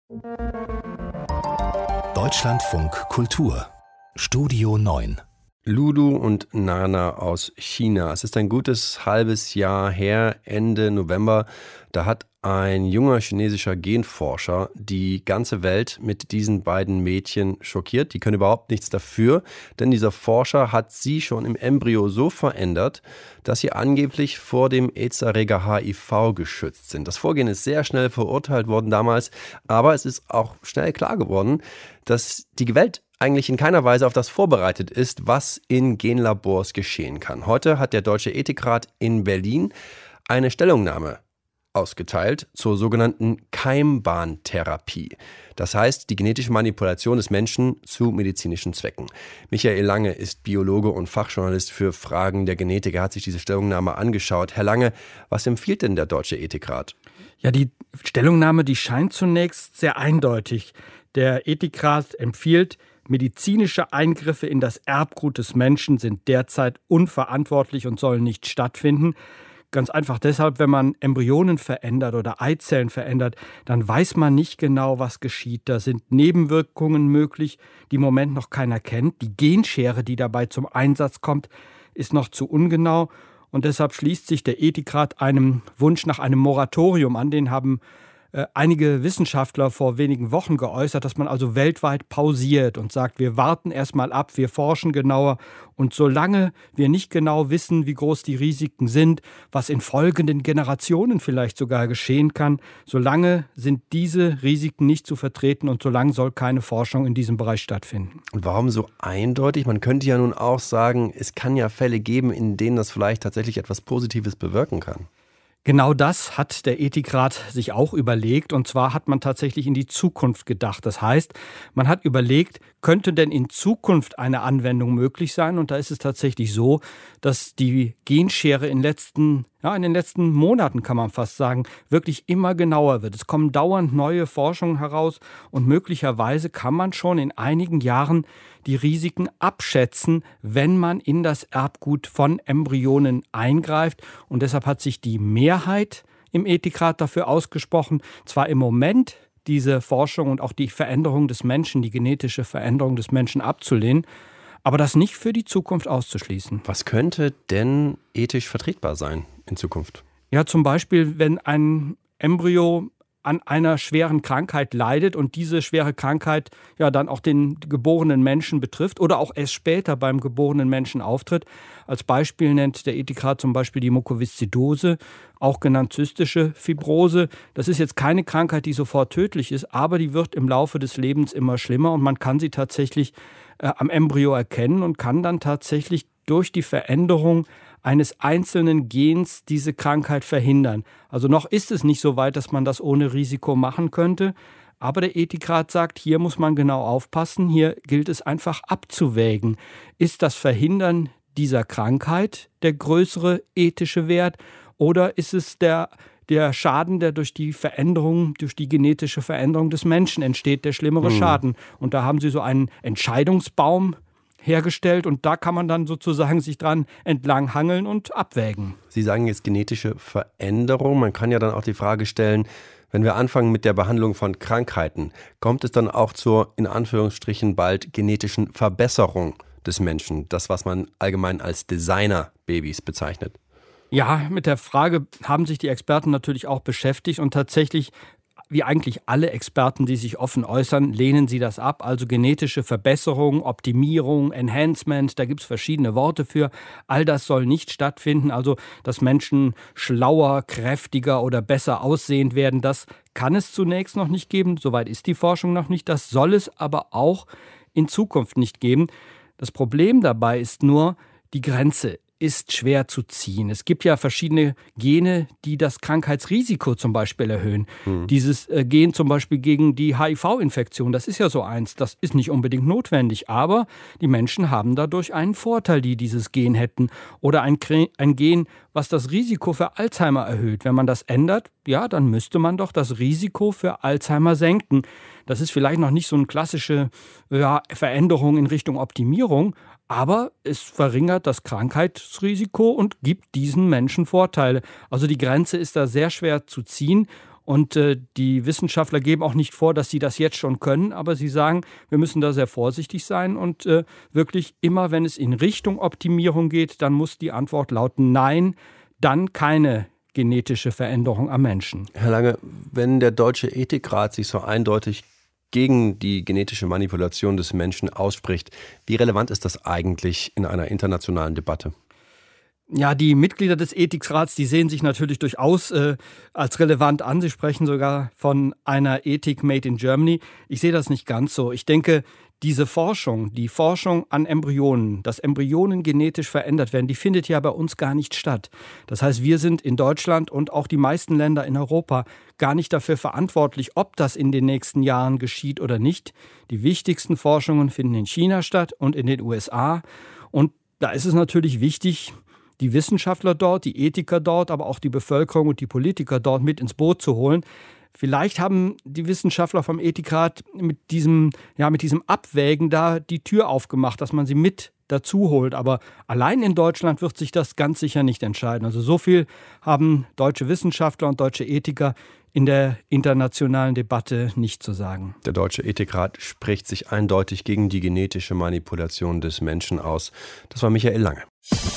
Deutschlandfunk Kultur Studio 9. Ludu und Nana aus China. Es ist ein gutes halbes Jahr her, Ende November. Da hat ein junger chinesischer Genforscher die ganze Welt mit diesen beiden Mädchen schockiert. Die können überhaupt nichts dafür, denn dieser Forscher hat sie schon im Embryo so verändert, dass sie angeblich vor dem AIDS-Erreger HIV geschützt sind. Das Vorgehen ist sehr schnell verurteilt worden damals, aber es ist auch schnell klar geworden, dass die Welt eigentlich in keiner Weise auf das vorbereitet ist, was in Genlabors geschehen kann. Heute hat der Deutsche Ethikrat in Berlin eine Stellungnahme ausgeteilt zur sogenannten Keimbahntherapie. Das heißt, die genetische Manipulation des Menschen zu medizinischen Zwecken. Michael Lange ist Biologe und Fachjournalist für Fragen der Genetik. Er hat sich diese Stellungnahme angeschaut. Herr Lange, was empfiehlt denn der Deutsche Ethikrat? Ja, die Stellungnahme, die scheint zunächst sehr eindeutig. Der Ethikrat empfiehlt, medizinische Eingriffe in das Erbgut des Menschen sind derzeit unverantwortlich und sollen nicht stattfinden. Ganz einfach deshalb, wenn man Embryonen verändert oder Eizellen verändert, dann weiß man nicht genau, was geschieht. Da sind Nebenwirkungen möglich, die im Moment noch keiner kennt. Die Genschere, die dabei zum Einsatz kommt, ist noch zu ungenau. Und deshalb schließt sich der Ethikrat einem Wunsch nach einem Moratorium an. Den haben einige Wissenschaftler vor wenigen Wochen geäußert, dass man also weltweit pausiert und sagt, wir warten erstmal ab, wir forschen genauer. Und solange wir nicht genau wissen, wie groß die Risiken sind, was in folgenden Generationen vielleicht sogar geschehen kann, solange sind diese Risiken nicht zu vertreten und solange soll keine Forschung in diesem Bereich stattfinden. Und warum so eindeutig? Man könnte ja nun auch sagen, es kann ja Fälle geben, in denen das vielleicht tatsächlich etwas Positives bewirken kann. Genau das hat der Ethikrat sich auch überlegt, und zwar hat man tatsächlich in die Zukunft gedacht. Das heißt, man hat überlegt, könnte denn in Zukunft eine Anwendung möglich sein? Und da ist es tatsächlich so, dass die Genschere in den letzten Monaten, kann man fast sagen, wirklich immer genauer wird. Es kommen dauernd neue Forschungen heraus und möglicherweise kann man schon in einigen Jahren die Risiken abschätzen, wenn man in das Erbgut von Embryonen eingreift. Und deshalb hat sich die Mehrheit im Ethikrat dafür ausgesprochen, zwar im Moment diese Forschung und auch die Veränderung des Menschen, die genetische Veränderung des Menschen abzulehnen, aber das nicht für die Zukunft auszuschließen. Was könnte denn ethisch vertretbar sein in Zukunft? Ja, zum Beispiel, wenn ein Embryo an einer schweren Krankheit leidet und diese schwere Krankheit ja dann auch den geborenen Menschen betrifft oder auch erst später beim geborenen Menschen auftritt. Als Beispiel nennt der Ethikrat zum Beispiel die Mukoviszidose, auch genannt zystische Fibrose. Das ist jetzt keine Krankheit, die sofort tödlich ist, aber die wird im Laufe des Lebens immer schlimmer und man kann sie tatsächlich am Embryo erkennen und kann dann tatsächlich durch die Veränderung eines einzelnen Gens diese Krankheit verhindern. Also noch ist es nicht so weit, dass man das ohne Risiko machen könnte. Aber der Ethikrat sagt, hier muss man genau aufpassen. Hier gilt es einfach abzuwägen. Ist das Verhindern dieser Krankheit der größere ethische Wert oder ist es der Schaden, der durch die genetische Veränderung des Menschen entsteht, der schlimmere Schaden? Und da haben sie so einen Entscheidungsbaum hergestellt und da kann man dann sozusagen sich dran entlang hangeln und abwägen. Sie sagen jetzt genetische Veränderung. Man kann ja dann auch die Frage stellen, wenn wir anfangen mit der Behandlung von Krankheiten, kommt es dann auch zur, in Anführungsstrichen, bald genetischen Verbesserung des Menschen? Das, was man allgemein als Designer-Babys bezeichnet. Ja, mit der Frage haben sich die Experten natürlich auch beschäftigt und tatsächlich, wie eigentlich alle Experten, die sich offen äußern, lehnen sie das ab. Also genetische Verbesserung, Optimierung, Enhancement, da gibt es verschiedene Worte für. All das soll nicht stattfinden. Also, dass Menschen schlauer, kräftiger oder besser aussehend werden, das kann es zunächst noch nicht geben. Soweit ist die Forschung noch nicht. Das soll es aber auch in Zukunft nicht geben. Das Problem dabei ist nur, die Grenze ist schwer zu ziehen. Es gibt ja verschiedene Gene, die das Krankheitsrisiko zum Beispiel erhöhen. Dieses Gen zum Beispiel gegen die HIV-Infektion, das ist ja so eins, das ist nicht unbedingt notwendig, aber die Menschen haben dadurch einen Vorteil, die dieses Gen hätten. Oder ein Gen, was das Risiko für Alzheimer erhöht. Wenn man das ändert, ja, dann müsste man doch das Risiko für Alzheimer senken. Das ist vielleicht noch nicht so eine klassische Veränderung in Richtung Optimierung, aber es verringert das Krankheitsrisiko und gibt diesen Menschen Vorteile. Also die Grenze ist da sehr schwer zu ziehen Und die Wissenschaftler geben auch nicht vor, dass sie das jetzt schon können, aber sie sagen, wir müssen da sehr vorsichtig sein und wirklich immer, wenn es in Richtung Optimierung geht, dann muss die Antwort lauten Nein, dann keine genetische Veränderung am Menschen. Herr Lange, wenn der Deutsche Ethikrat sich so eindeutig gegen die genetische Manipulation des Menschen ausspricht, wie relevant ist das eigentlich in einer internationalen Debatte? Ja, die Mitglieder des Ethikrats, die sehen sich natürlich durchaus als relevant an. Sie sprechen sogar von einer Ethik made in Germany. Ich sehe das nicht ganz so. Ich denke, diese Forschung, die Forschung an Embryonen, dass Embryonen genetisch verändert werden, die findet ja bei uns gar nicht statt. Das heißt, wir sind in Deutschland und auch die meisten Länder in Europa gar nicht dafür verantwortlich, ob das in den nächsten Jahren geschieht oder nicht. Die wichtigsten Forschungen finden in China statt und in den USA. Und da ist es natürlich wichtig, die Wissenschaftler dort, die Ethiker dort, aber auch die Bevölkerung und die Politiker dort mit ins Boot zu holen. Vielleicht haben die Wissenschaftler vom Ethikrat mit diesem Abwägen da die Tür aufgemacht, dass man sie mit dazu holt. Aber allein in Deutschland wird sich das ganz sicher nicht entscheiden. Also so viel haben deutsche Wissenschaftler und deutsche Ethiker in der internationalen Debatte nicht zu sagen. Der Deutsche Ethikrat spricht sich eindeutig gegen die genetische Manipulation des Menschen aus. Das war Michael Lange.